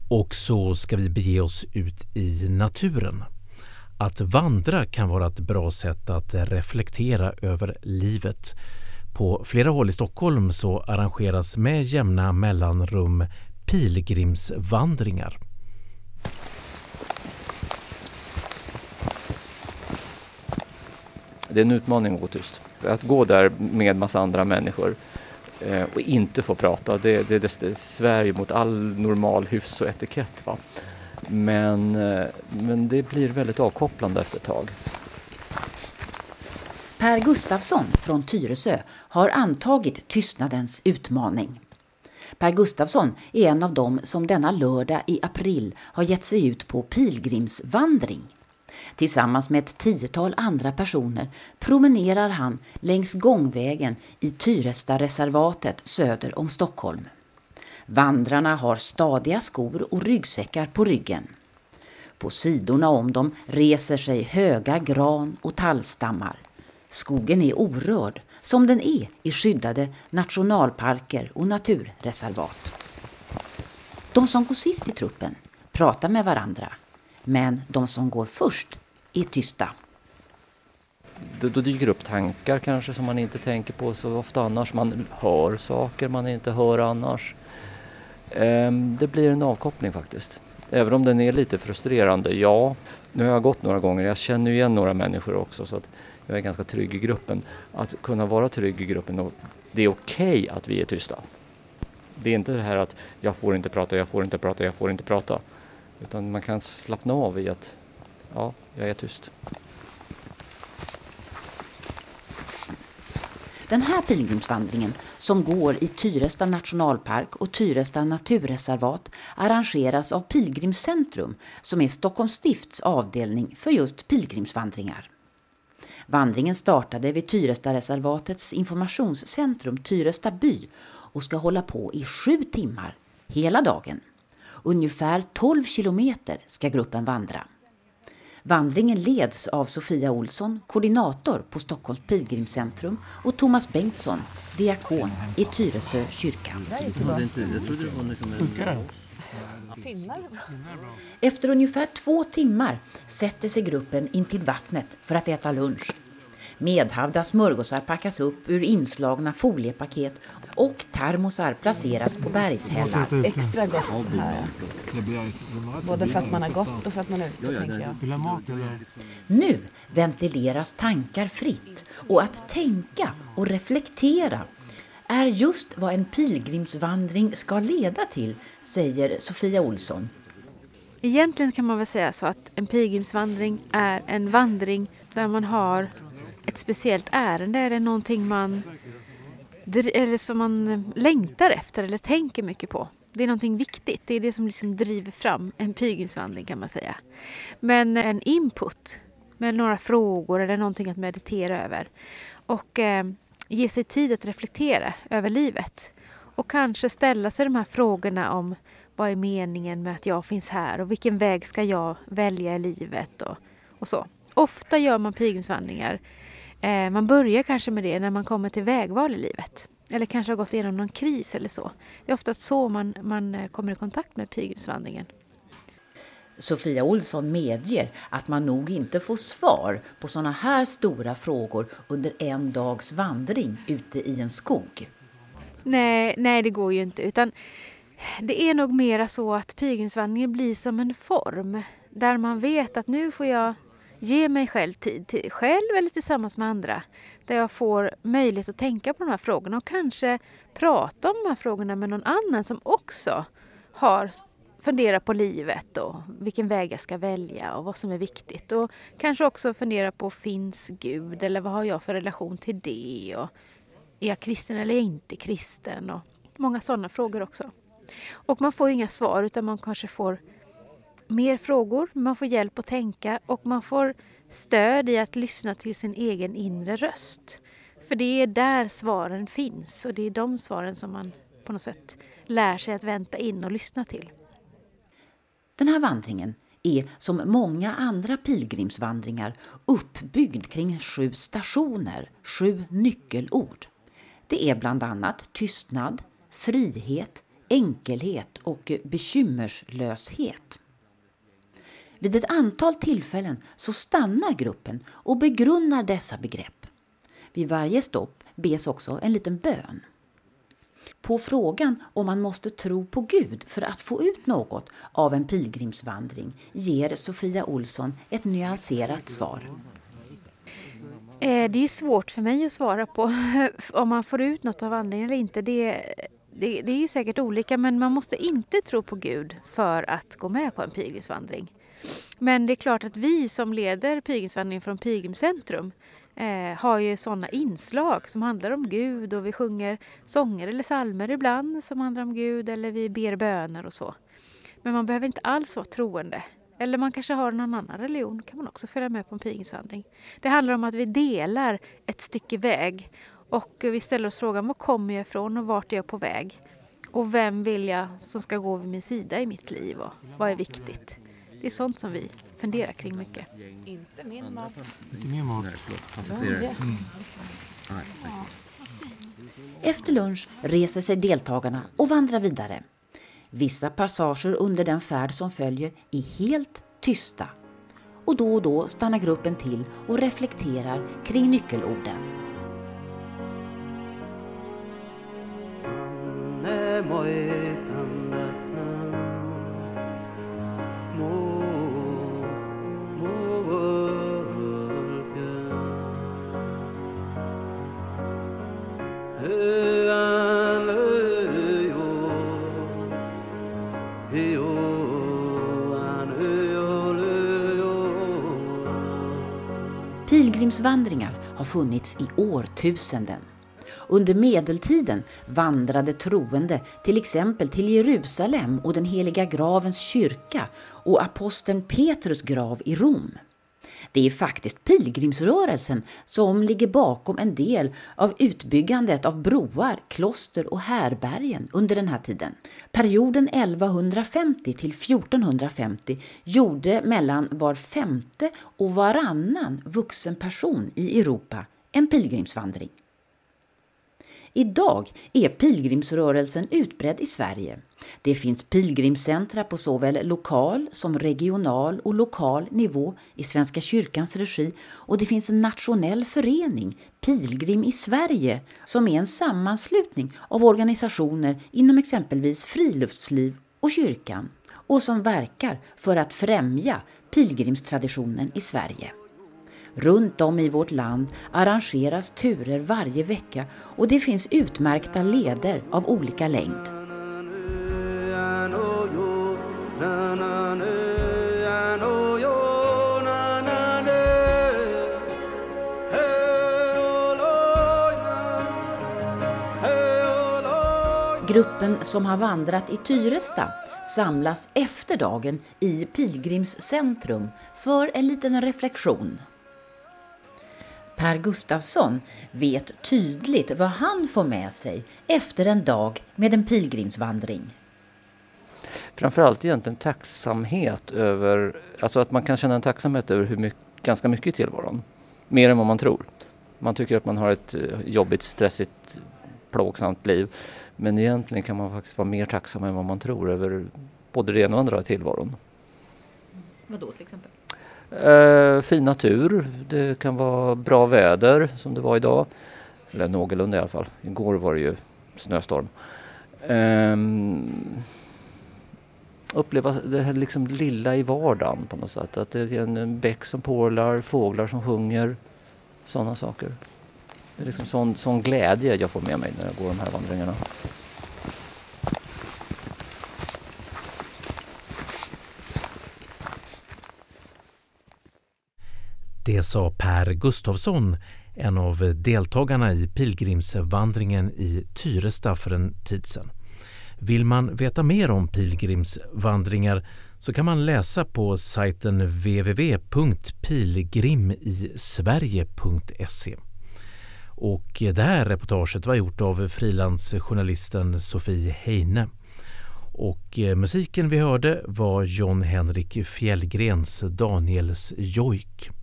Och så ska vi bege oss ut i naturen. Att vandra kan vara ett bra sätt att reflektera över livet. På flera håll i Stockholm så arrangeras med jämna mellanrum pilgrimsvandringar. Det är en utmaning att gå tyst. Att gå där med massa andra människor och inte få prata, det svär ju mot all normal hyfs och etikett. Va? Men det blir väldigt avkopplande efter ett tag. Per Gustafsson från Tyresö har antagit tystnadens utmaning. Per Gustafsson är en av dem som denna lördag i april har gett sig ut på pilgrimsvandring. Tillsammans med ett 10-tal andra personer promenerar han längs gångvägen i Tyresta-reservatet söder om Stockholm. Vandrarna har stadiga skor och ryggsäckar på ryggen. På sidorna om dem reser sig höga gran- och tallstammar. Skogen är orörd, som den är i skyddade nationalparker och naturreservat. De som går sist i truppen pratar med varandra, men de som går först är tysta. Då dyker upp tankar kanske som man inte tänker på så ofta annars. Man hör saker man inte hör annars. Det blir en avkoppling faktiskt. Även om den är lite frustrerande, ja. Nu har jag gått några gånger, jag känner igen några människor också så att jag är ganska trygg i gruppen. Att kunna vara trygg i gruppen, och det är okej att vi är tysta. Det är inte det här att jag får inte prata. Utan man kan slappna av i att ja, jag är tyst. Den här pilgrimsvandringen som går i Tyresta nationalpark och Tyresta naturreservat arrangeras av Pilgrimscentrum som är Stockholms stifts avdelning för just pilgrimsvandringar. Vandringen startade vid Tyresta-reservatets informationscentrum Tyresta by och ska hålla på i 7 timmar hela dagen. Ungefär 12 kilometer ska gruppen vandra. Vandringen leds av Sofia Olsson, koordinator på Stockholms pilgrimscentrum, och Thomas Bengtsson, diakon i Tyresö kyrka. Efter ungefär 2 timmar sätter sig gruppen in till vattnet för att äta lunch. Medhavda smörgåsar packas upp ur inslagna foliepaket och termosar placeras på bergshällar. Extra gott här. Både för att man har gått och för att man är ute, tänker jag. Nu ventileras tankar fritt, och att tänka och reflektera är just vad en pilgrimsvandring ska leda till, säger Sofia Olsson. Egentligen kan man väl säga så att en pilgrimsvandring är en vandring där man har ett speciellt ärende eller någonting som man längtar efter eller tänker mycket på. Det är någonting viktigt. Det är det som liksom driver fram en pilgrimsvandring, kan man säga. Men en input med några frågor eller någonting att meditera över. Och ge sig tid att reflektera över livet. Och kanske ställa sig de här frågorna om vad är meningen med att jag finns här och vilken väg ska jag välja i livet och så. Ofta gör man pilgrimsvandringar. Man börjar kanske med det när man kommer till vägval i livet. Eller kanske har gått igenom någon kris eller så. Det är ofta så man kommer i kontakt med pilgrimsvandringen. Sofia Olsson medger att man nog inte får svar på sådana här stora frågor under en dags vandring ute i en skog. Nej, det går ju inte. Utan det är nog mera så att pilgrimsvandringen blir som en form. Där man vet att nu får jag ge mig själv tid, själv eller tillsammans med andra. Där jag får möjlighet att tänka på de här frågorna och kanske prata om de här frågorna med någon annan som också har funderat på livet och vilken väg jag ska välja och vad som är viktigt. Och kanske också fundera på, finns Gud eller vad har jag för relation till det? Och är jag kristen eller inte kristen? Och många sådana frågor också. Och man får inga svar, utan man kanske får mer frågor, man får hjälp att tänka och man får stöd i att lyssna till sin egen inre röst. För det är där svaren finns, och det är de svaren som man på något sätt lär sig att vänta in och lyssna till. Den här vandringen är som många andra pilgrimsvandringar uppbyggd kring 7 stationer, 7 nyckelord. Det är bland annat tystnad, frihet, enkelhet och bekymmerslöshet. Vid ett antal tillfällen så stannar gruppen och begrundar dessa begrepp. Vid varje stopp bes också en liten bön. På frågan om man måste tro på Gud för att få ut något av en pilgrimsvandring ger Sofia Olsson ett nyanserat svar. Det är ju svårt för mig att svara på om man får ut något av vandringen eller inte. Det är ju säkert olika, men man måste inte tro på Gud för att gå med på en pilgrimsvandring. Men det är klart att vi som leder pilgrimsvandringen från Pilgrimscentrum har ju sådana inslag som handlar om Gud, och vi sjunger sånger eller psalmer ibland som handlar om Gud, eller vi ber böner och så. Men man behöver inte alls vara troende. Eller man kanske har någon annan religion, kan man också följa med på en pilgrimsvandring. Det handlar om att vi delar ett stycke väg och vi ställer oss frågan: var kommer jag ifrån och vart är jag på väg? Och vem vill jag som ska gå vid min sida i mitt liv, och vad är viktigt? Det är sånt som vi funderar kring mycket. Inte min mat. Inte min mat. Efter lunch reser sig deltagarna och vandrar vidare. Vissa passager under den färd som följer är helt tysta. Och då stannar gruppen till och reflekterar kring nyckelorden. Pilgrimsvandringar har funnits i årtusenden. Under medeltiden vandrade troende till exempel till Jerusalem och den heliga gravens kyrka och aposteln Petrus grav i Rom. Det är faktiskt pilgrimsrörelsen som ligger bakom en del av utbyggandet av broar, kloster och härbergen under den här tiden. Perioden 1150 till 1450 gjorde mellan var femte och varannan vuxen person i Europa en pilgrimsvandring. Idag är pilgrimsrörelsen utbredd i Sverige. Det finns pilgrimscentra på såväl lokal som regional och lokal nivå i Svenska kyrkans regi, och det finns en nationell förening, Pilgrim i Sverige, som är en sammanslutning av organisationer inom exempelvis friluftsliv och kyrkan och som verkar för att främja pilgrimstraditionen i Sverige. Runt om i vårt land arrangeras turer varje vecka och det finns utmärkta leder av olika längd. Gruppen som har vandrat i Tyresta samlas efter dagen i Pilgrimscentrum för en liten reflektion. Per Gustafsson vet tydligt vad han får med sig efter en dag med en pilgrimsvandring. Framförallt egentligen tacksamhet över, alltså att man kan känna en tacksamhet över ganska mycket i tillvaron. Mer än vad man tror. Man tycker att man har ett jobbigt, stressigt, plågsamt liv. Men egentligen kan man faktiskt vara mer tacksam än vad man tror över både det ena och andra i tillvaron. Vad då till exempel? Fin natur, det kan vara bra väder som det var idag, eller någorlunda i alla fall. Igår var det ju snöstorm. Uppleva det här liksom lilla i vardagen på något sätt, att det är en bäck som porlar, fåglar som sjunger, sådana saker. Det är liksom sån glädje jag får med mig när jag går de här vandringarna. Det sa Per Gustafsson, en av deltagarna i pilgrimsvandringen i Tyresta för en tid sedan. Vill man veta mer om pilgrimsvandringar så kan man läsa på sajten www.pilgrimisverige.se. Och det här reportaget var gjort av frilansjournalisten Sofie Heine. Och musiken vi hörde var John Henrik Fjällgrens Daniels Jojk.